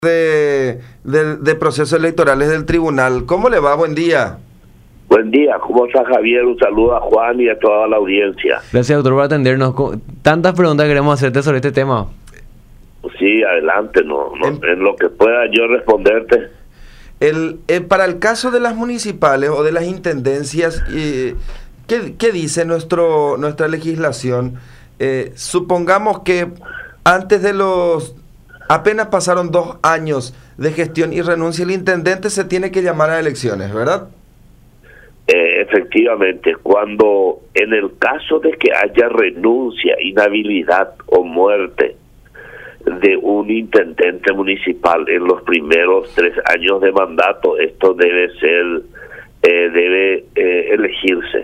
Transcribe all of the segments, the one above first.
de procesos electorales del tribunal. ¿Cómo le va? Buen día. Buen día, ¿cómo está Javier? Un saludo a Juan y a toda la audiencia. Gracias, doctor, por atendernos. Tantas preguntas queremos hacerte sobre este tema. Sí, adelante, en lo que pueda yo responderte. Para el caso de las municipales o de las intendencias, ¿qué dice nuestra legislación? Supongamos que antes de apenas pasaron 2 años de gestión y renuncia el intendente, se tiene que llamar a elecciones, ¿verdad? Efectivamente, cuando en el caso de que haya renuncia, inhabilidad o muerte de un intendente municipal en los primeros 3 años de mandato, esto debe elegirse.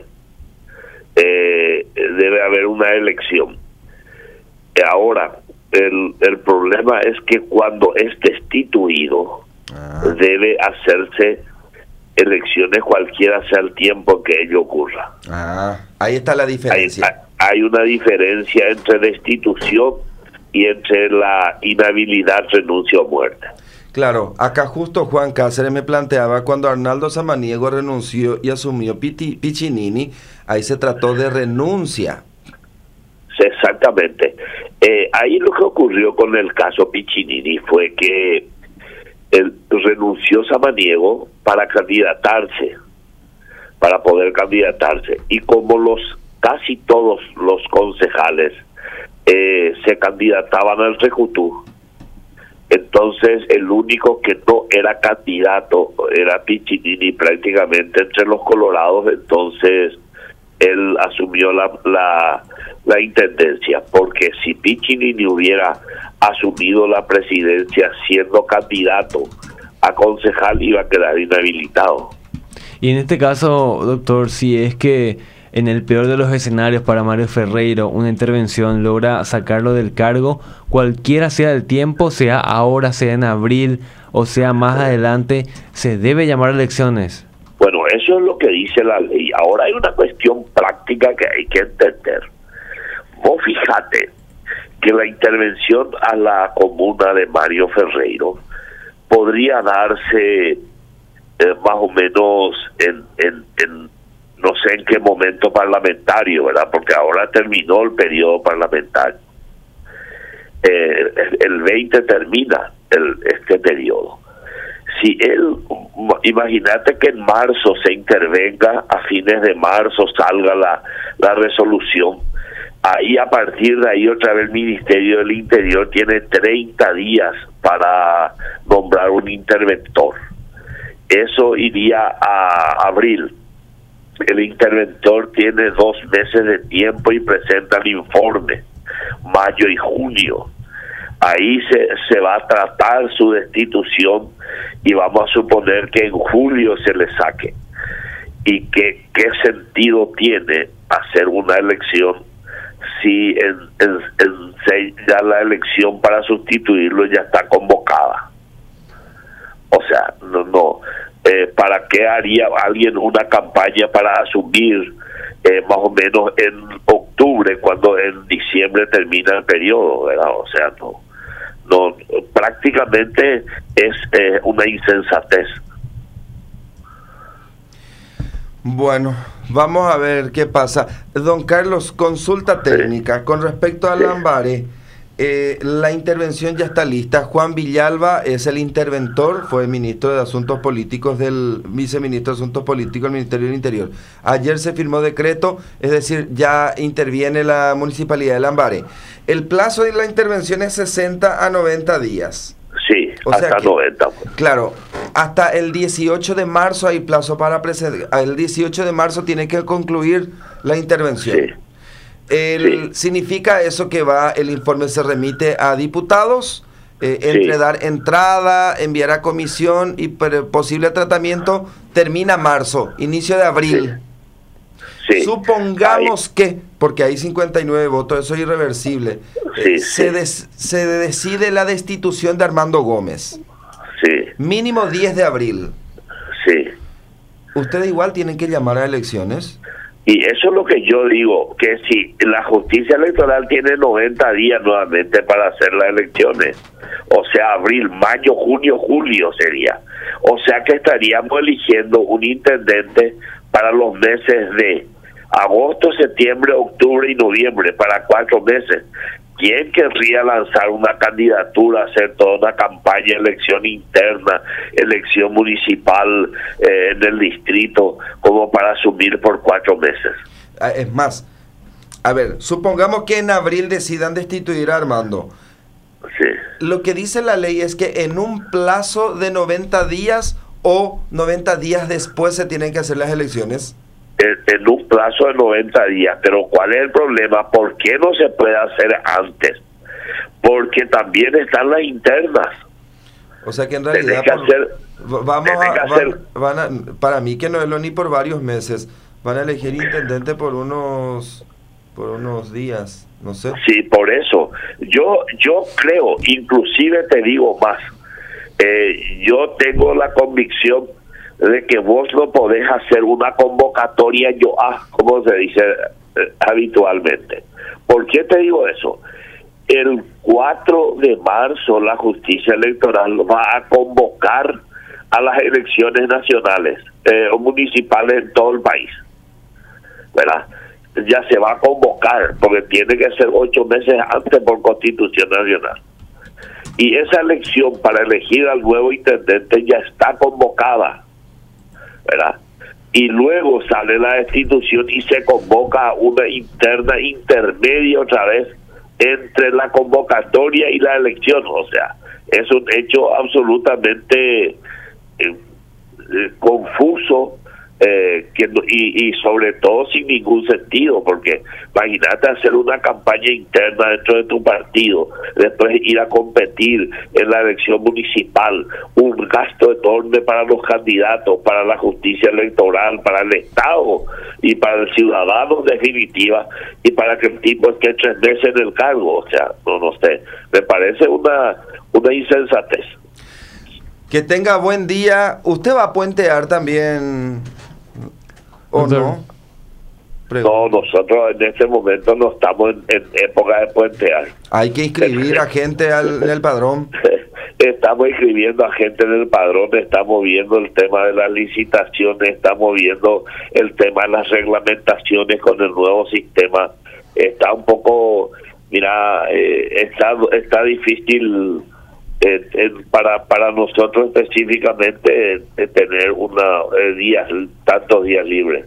Debe haber una elección. Ahora, el problema es que cuando es destituido, debe hacerse elecciones cualquiera sea el tiempo que ello ocurra. Ahí está la diferencia. Hay una diferencia entre destitución y entre la inhabilidad, renuncia o muerte. Claro, acá justo Juan Cáceres me planteaba cuando Arnaldo Samaniego renunció y asumió Piccinini, ahí se trató de renuncia. Exactamente. Ahí lo que ocurrió con el caso Piccinini fue que él renunció Samaniego para poder candidatarse, y como casi todos los concejales se candidataban al Recutú, entonces el único que no era candidato era Piccinini prácticamente entre los colorados. Entonces él asumió la intendencia, porque si Piccinini hubiera asumido la presidencia siendo candidato a concejal, iba a quedar inhabilitado. Y en este caso, doctor, si es que en el peor de los escenarios para Mario Ferreiro una intervención logra sacarlo del cargo, cualquiera sea el tiempo, sea ahora, sea en abril o sea más adelante, se debe llamar a elecciones. Bueno, eso es lo que dice la ley. Ahora hay una cuestión práctica que hay que entender. Vos fíjate que la intervención a la comuna de Mario Ferreiro podría darse más o menos en no sé en qué momento parlamentario, ¿verdad? Porque ahora terminó el periodo parlamentario. El 20 termina este periodo. Si imagínate que en marzo se intervenga, a fines de marzo salga la resolución, ahí a partir de ahí otra vez el Ministerio del Interior tiene 30 días para nombrar un interventor. Eso iría a abril. El interventor tiene 2 meses de tiempo y presenta el informe, mayo y junio. Ahí se va a tratar su destitución y vamos a suponer que en julio se le saque. ¿Y qué sentido tiene hacer una elección si ya la elección para sustituirlo ya está convocada? O sea, no. ¿Para qué haría alguien una campaña para asumir más o menos en octubre, cuando en diciembre termina el periodo, ¿verdad? O sea, no, prácticamente es una insensatez. Bueno, vamos a ver qué pasa. Don Carlos, consulta técnica. Con respecto a Lambaré, la intervención ya está lista. Juan Villalba es el interventor, fue ministro de Asuntos Políticos viceministro de Asuntos Políticos del Ministerio del Interior. Ayer se firmó decreto, es decir, ya interviene la Municipalidad de Lambaré. El plazo de la intervención es 60 a 90 días. Sí, hasta 90. Claro, hasta el 18 de marzo hay plazo para presentar. El 18 de marzo tiene que concluir la intervención. Sí. ¿Significa eso que el informe se remite a diputados, dar entrada, enviar a comisión y posible tratamiento? Termina marzo, inicio de abril. Sí. Supongamos que, porque hay 59 votos, eso es irreversible, se decide la destitución de Armando Gómez. Sí. Mínimo 10 de abril. Sí. ¿Ustedes igual tienen que llamar a elecciones? Y eso es lo que yo digo, que si la justicia electoral tiene 90 días nuevamente para hacer las elecciones, o sea, sea, abril, mayo, junio, julio sería. O sea que estaríamos eligiendo un intendente para los meses de agosto, septiembre, octubre y noviembre, para 4 meses. ¿Quién querría lanzar una candidatura, hacer toda una campaña, elección interna, elección municipal en el distrito, como para asumir por 4 meses? Es más, a ver, supongamos que en abril decidan destituir a Armando. Sí. Lo que dice la ley es que en un plazo de 90 días o 90 días después se tienen que hacer las elecciones. En un plazo de 90 días, pero ¿cuál es el problema? ¿Por qué no se puede hacer antes? Porque también están las internas. O sea que en realidad para mí que no es lo ni por varios meses, van a elegir intendente por unos días, no sé. Sí, por eso yo creo, inclusive te digo más, yo tengo la convicción de que vos no podés hacer una convocatoria como se dice habitualmente. ¿Por qué te digo eso? El 4 de marzo la justicia electoral va a convocar a las elecciones nacionales o municipales en todo el país, ¿verdad? Ya se va a convocar porque tiene que ser 8 meses antes por Constitución Nacional. Y esa elección para elegir al nuevo intendente ya está convocada, ¿verdad? Y luego sale la destitución y se convoca una interna intermedia otra vez entre la convocatoria y la elección. O sea, es un hecho absolutamente confuso y sobre todo sin ningún sentido, porque imagínate hacer una campaña interna dentro de tu partido, después ir a competir en la elección municipal, un gasto enorme para los candidatos, para la justicia electoral, para el Estado y para el ciudadano en definitiva, y para que el tipo esté 3 meses en el cargo. O sea, no sé, me parece una insensatez. Que tenga buen día. ¿Usted va a puentear también o no? No, nosotros en este momento no estamos en época de puentear. Hay que inscribir a gente en el padrón. Estamos inscribiendo a gente en el padrón, estamos viendo el tema de las licitaciones, estamos viendo el tema de las reglamentaciones con el nuevo sistema. Está un poco, mira, está difícil para nosotros específicamente tener tantos días libres.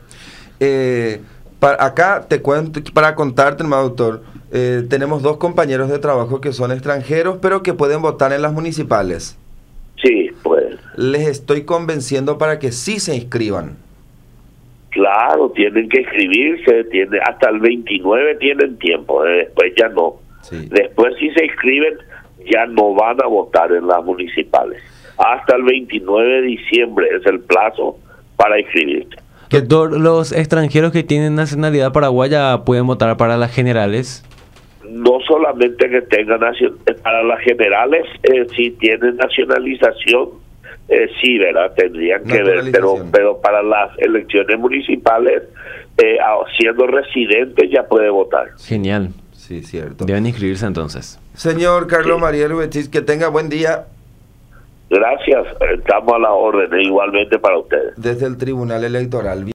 Acá te cuento, para contarte, hermano doctor, tenemos 2 compañeros de trabajo que son extranjeros, pero que pueden votar en las municipales. Sí, pues. Les estoy convenciendo para que sí se inscriban. Claro, tienen que inscribirse, hasta el 29 tienen tiempo, después ya no. Sí. Después si se inscriben, ya no van a votar en las municipales. Hasta el 29 de diciembre es el plazo para inscribirse. Doctor, ¿los extranjeros que tienen nacionalidad paraguaya pueden votar para las generales? No solamente que tengan para las generales, si tienen nacionalización, sí, ¿verdad? Tendrían que ver, pero para las elecciones municipales, siendo residente ya puede votar. Genial. Sí, cierto. Deben inscribirse entonces. Señor Carlos Mariel Betis, que tenga buen día. Gracias, estamos a la orden, igualmente para ustedes. Desde el Tribunal Electoral.